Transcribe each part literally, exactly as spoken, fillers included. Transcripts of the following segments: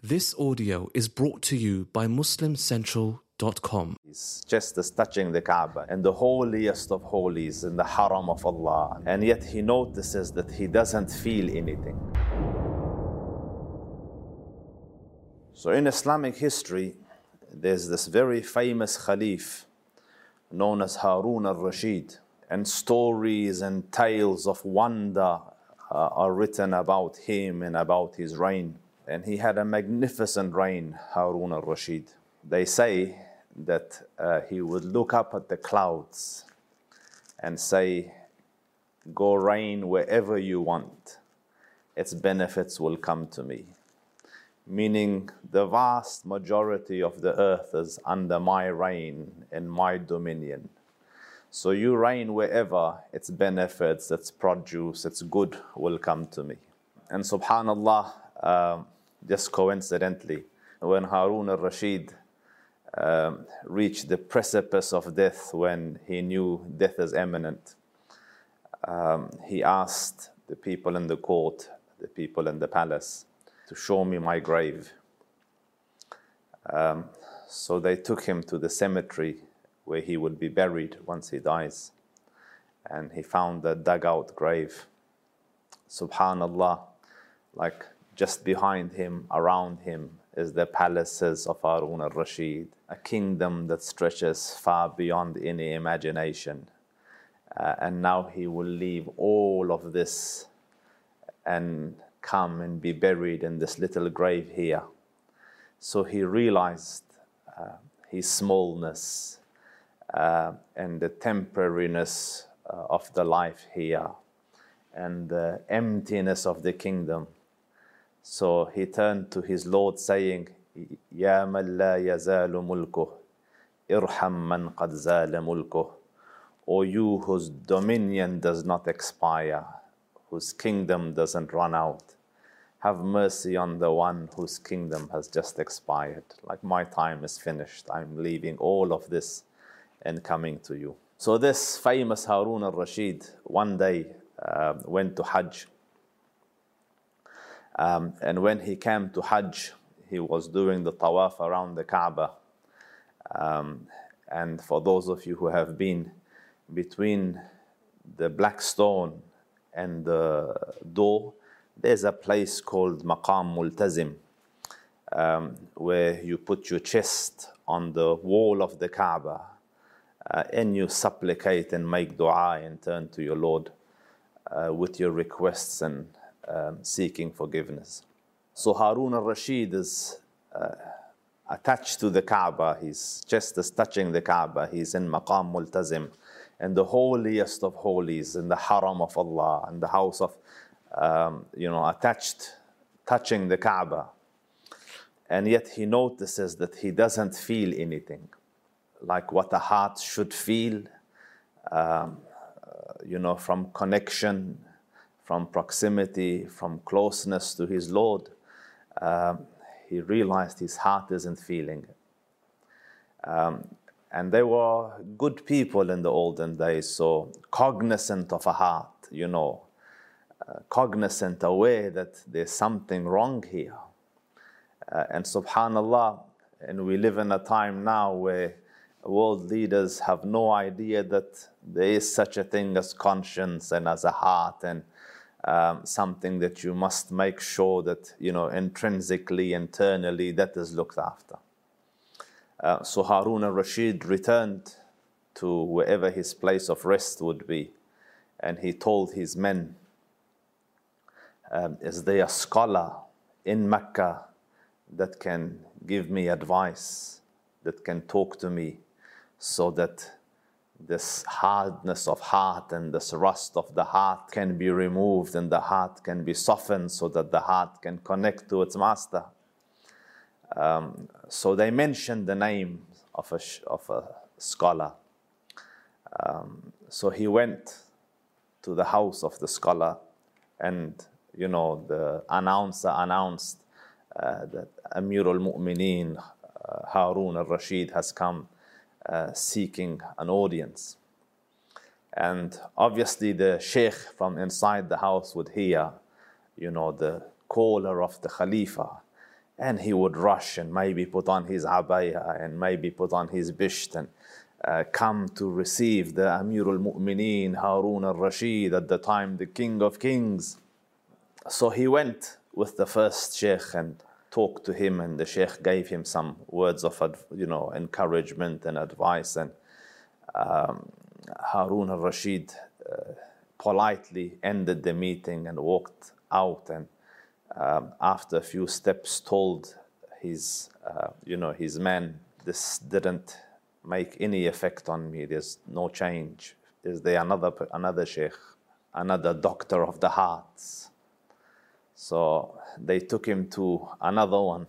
This audio is brought to you by Muslim Central dot com. He's just as touching the Kaaba and the holiest of holies in the haram of Allah, and yet he notices that he doesn't feel anything. So in Islamic history, there's this very famous Khalif known as Harun al-Rashid, and stories and tales of wonder uh, are written about him and about his reign. And he had a magnificent reign, Harun al-Rashid. They say that uh, he would look up at the clouds and say, "Go reign wherever you want. Its benefits will come to me." Meaning the vast majority of the earth is under my reign and my dominion. So you reign wherever, its benefits, its produce, its good will come to me. And subhanallah, uh, just coincidentally, when Harun al-Rashid um, reached the precipice of death, when he knew death is imminent, um, he asked the people in the court, the people in the palace, to show me my grave. Um, so they took him to the cemetery where he would be buried once he dies. And he found a dugout grave. Subhanallah, like just behind him, around him, is the palaces of Harun al-Rashid, a kingdom that stretches far beyond any imagination. Uh, and now he will leave all of this and come and be buried in this little grave here. So he realized uh, his smallness uh, and the temporariness uh, of the life here and the emptiness of the kingdom. So he turned to his Lord saying, "Ya man la yazalu mulkuh, irham man qad zala mulkuh." O you whose dominion does not expire, whose kingdom doesn't run out, have mercy on the one whose kingdom has just expired. Like, my time is finished. I'm leaving all of this and coming to you. So this famous Harun al-Rashid one day uh, went to Hajj. Um, and when he came to Hajj, he was doing the tawaf around the Kaaba. Um, and for those of you who have been between the black stone and the door, there's a place called Maqam Multazim, um, where you put your chest on the wall of the Kaaba uh, and you supplicate and make dua and turn to your Lord uh, with your requests and um, seeking forgiveness. So Harun al-Rashid is uh, attached to the Kaaba. His chest is touching the Kaaba. He's in Maqam Multazim, and the holiest of holies, in the haram of Allah, in the house of Um, you know, attached, touching the Kaaba. And yet he notices that he doesn't feel anything, like what a heart should feel, um, you know, from connection, from proximity, from closeness to his Lord. Um, he realized his heart isn't feeling. Um, and they were good people in the olden days, so cognizant of a heart, you know, Uh, cognizant, aware that there's something wrong here. Uh, and subhanallah, and we live in a time now where world leaders have no idea that there is such a thing as conscience and as a heart, and um, something that you must make sure that, you know, intrinsically, internally, that is looked after. Uh, so Harun al-Rashid returned to wherever his place of rest would be, and he told his men, Um, is there a scholar in Mecca that can give me advice, that can talk to me, so that this hardness of heart and this rust of the heart can be removed and the heart can be softened so that the heart can connect to its master? Um, so they mentioned the name of a, of a scholar. Um, so he went to the house of the scholar, and you know, the announcer announced uh, that Amir al-Mu'mineen, uh, Harun al-Rashid, has come uh, seeking an audience. And obviously the sheikh from inside the house would hear, you know, the caller of the Khalifa. And he would rush and maybe put on his abaya and maybe put on his bisht and uh, come to receive the Amir al-Mu'mineen, Harun al-Rashid, at the time the King of Kings. So he went with the first sheikh and talked to him, and the sheikh gave him some words of, you know, encouragement and advice. And um, Harun al-Rashid uh, politely ended the meeting and walked out, and um, after a few steps told his, uh, you know, his men, this didn't make any effect on me. There's no change. Is there another another sheikh, another doctor of the hearts? So they took him to another one,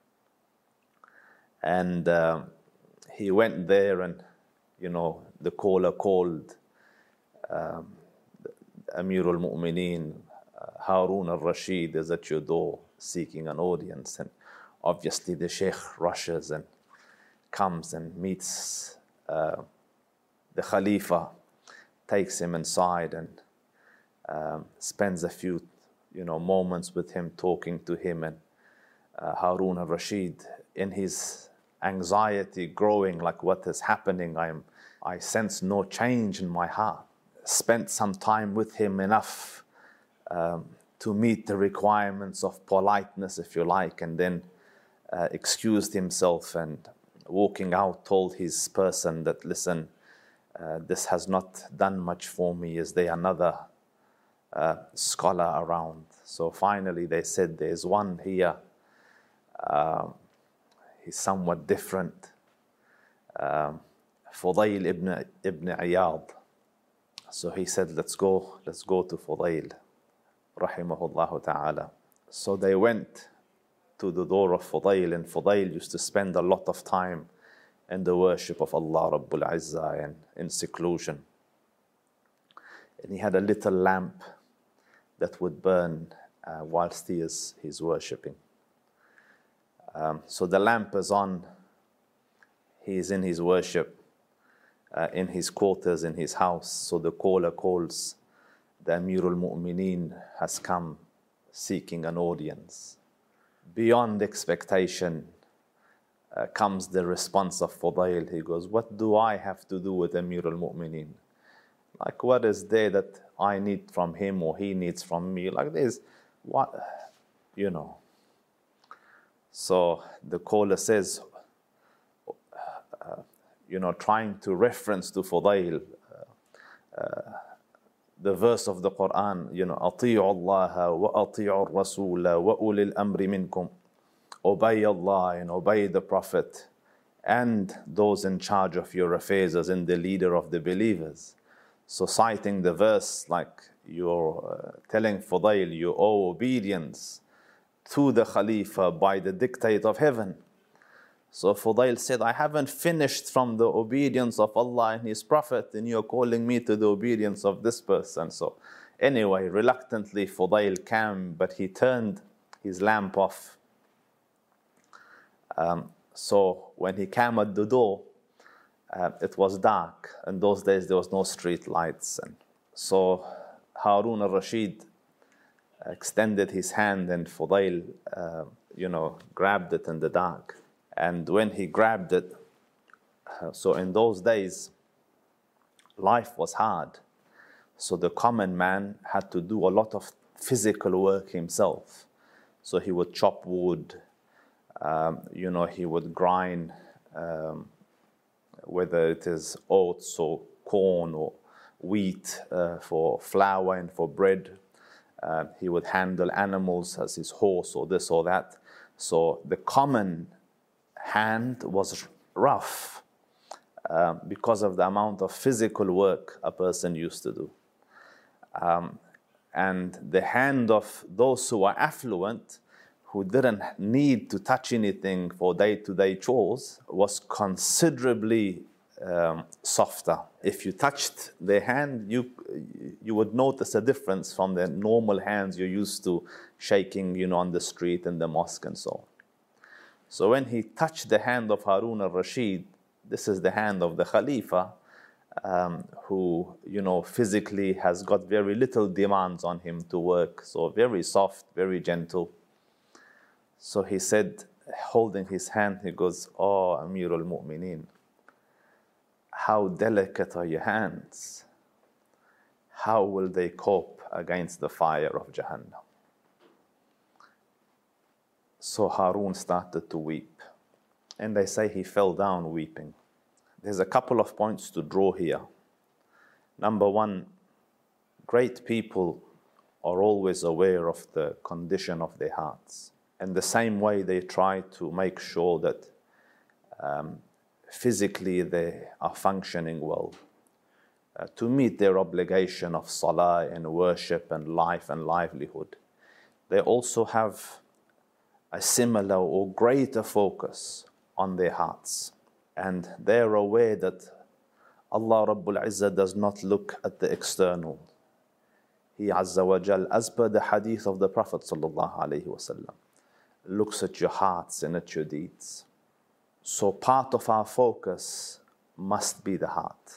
and um, he went there, and you know, the caller called um, Amir al-Mu'mineen, uh, Harun al-Rashid is at your door seeking an audience. And obviously the sheikh rushes and comes and meets uh, the Khalifa, takes him inside and um, spends a few you know, moments with him, talking to him. And uh, Harun al-Rashid, in his anxiety growing, like what is happening, I am, I sense no change in my heart. Spent some time with him, enough um, to meet the requirements of politeness, if you like, and then uh, excused himself, and walking out told his person that, listen, uh, this has not done much for me. Is there another uh, scholar around? So finally they said, there's one here. Uh, he's somewhat different. Um, Fudayl ibn, ibn Iyad. So he said, let's go, let's go to Fudayl, rahimahullah ta'ala. So they went to the door of Fudayl, and Fudayl used to spend a lot of time in the worship of Allah Rabbul Izzah and in seclusion. And he had a little lamp that would burn uh, whilst he is he's worshipping. Um, so the lamp is on, he is in his worship, uh, in his quarters, in his house. So the caller calls, the Amir al-Mu'mineen has come seeking an audience. Beyond expectation uh, comes the response of Fudayl. He goes, what do I have to do with Amir al-Mu'mineen? Like, what is there that I need from him or he needs from me? Like this, what, you know. So the caller says, uh, you know, trying to reference to Fudayl, uh, uh, the verse of the Quran, you know, أطيعوا الله وأطيعوا الرسول وأولي الأمر منكم. Obey Allah and obey the Prophet and those in charge of your affairs, as in the leader of the believers. So citing the verse, like you're uh, telling Fudayl, you owe obedience to the Khalifa by the dictate of heaven. So Fudayl said, I haven't finished from the obedience of Allah and His Prophet, and you're calling me to the obedience of this person. So anyway, reluctantly Fudayl came, but he turned his lamp off. Um, so when he came at the door, uh, it was dark. In those days there was no street lights. And so Harun al-Rashid extended his hand, and Fudayl, uh, you know, grabbed it in the dark. And when he grabbed it, uh, so in those days, life was hard. So the common man had to do a lot of physical work himself. So he would chop wood, um, you know, he would grind, um, whether it is oats or corn or wheat uh, for flour and for bread. Uh, he would handle animals as his horse or this or that. So the common hand was rough uh, because of the amount of physical work a person used to do. Um, and the hand of those who were affluent, who didn't need to touch anything for day-to-day chores, was considerably um, softer. If you touched their hand, you you would notice a difference from the normal hands you're used to shaking, you know, on the street, in the mosque and so on. So when he touched the hand of Harun al-Rashid, this is the hand of the Khalifa, um, who, you know, physically has got very little demands on him to work. So very soft, very gentle. So he said, holding his hand, he goes, "Oh, Amir al-Mu'mineen, how delicate are your hands? How will they cope against the fire of Jahannam?" So Harun started to weep. And they say he fell down weeping. There's a couple of points to draw here. Number one, great people are always aware of the condition of their hearts. And the same way they try to make sure that um, physically they are functioning well, uh, to meet their obligation of salah and worship and life and livelihood. They also have a similar or greater focus on their hearts. And they're aware that Allah Rabbul Izzah does not look at the external. He Azza wa Jal, as per the hadith of the Prophet Sallallahu Alaihi Wasallam, looks at your hearts and at your deeds. So part of our focus must be the heart.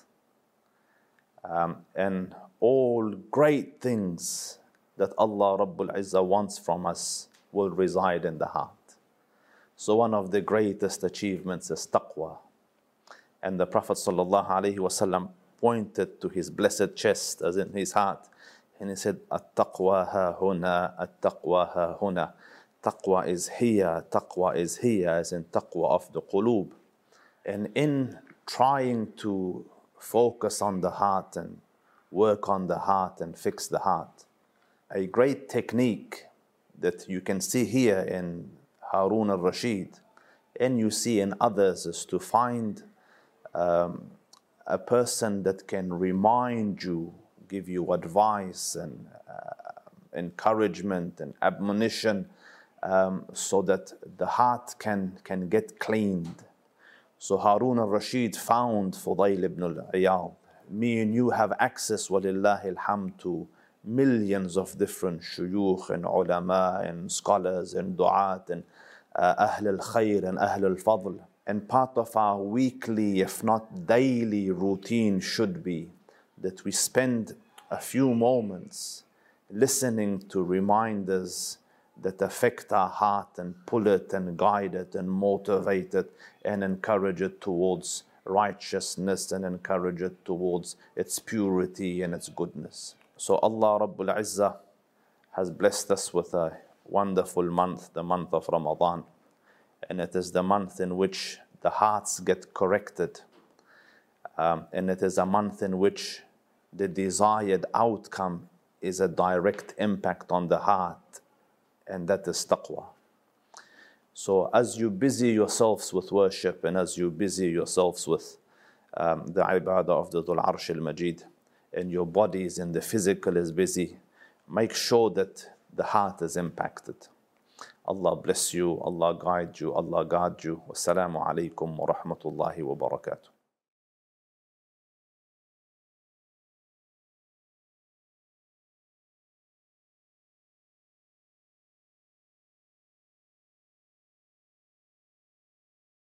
Um, and all great things that Allah Rabbul Izzah wants from us will reside in the heart. So one of the greatest achievements is taqwa. And the Prophet Sallallahu Alaihi Wasallam pointed to his blessed chest, as in his heart, and he said, "At-taqwa ha huna, at-taqwa ha huna." Taqwa is here, taqwa is here, as in taqwa of the qulub. And in trying to focus on the heart and work on the heart and fix the heart, a great technique that you can see here in Harun al-Rashid and you see in others is to find um, a person that can remind you, give you advice and uh, encouragement and admonition, um, so that the heart can, can get cleaned. So Harun al-Rashid found Fudayl ibn al-Iyad. Me and you have access, walillahi alhamd, to millions of different shuyukh and ulama and scholars and du'at and uh, ahl al-khair and ahl al-fadl. And part of our weekly, if not daily routine should be that we spend a few moments listening to reminders that affect our heart and pull it and guide it and motivate it and encourage it towards righteousness and encourage it towards its purity and its goodness. So Allah Rabbul Izzah has blessed us with a wonderful month, the month of Ramadan. And it is the month in which the hearts get corrected. Um, and it is a month in which the desired outcome is a direct impact on the heart. And that is taqwa. So as you busy yourselves with worship and as you busy yourselves with um, the ibadah of the Dhul Arsh al-Majid, and your bodies and the physical is busy, make sure that the heart is impacted. Allah bless you, Allah guide you, Allah guard you. Wassalamu alaikum wa rahmatullahi wa barakatuh.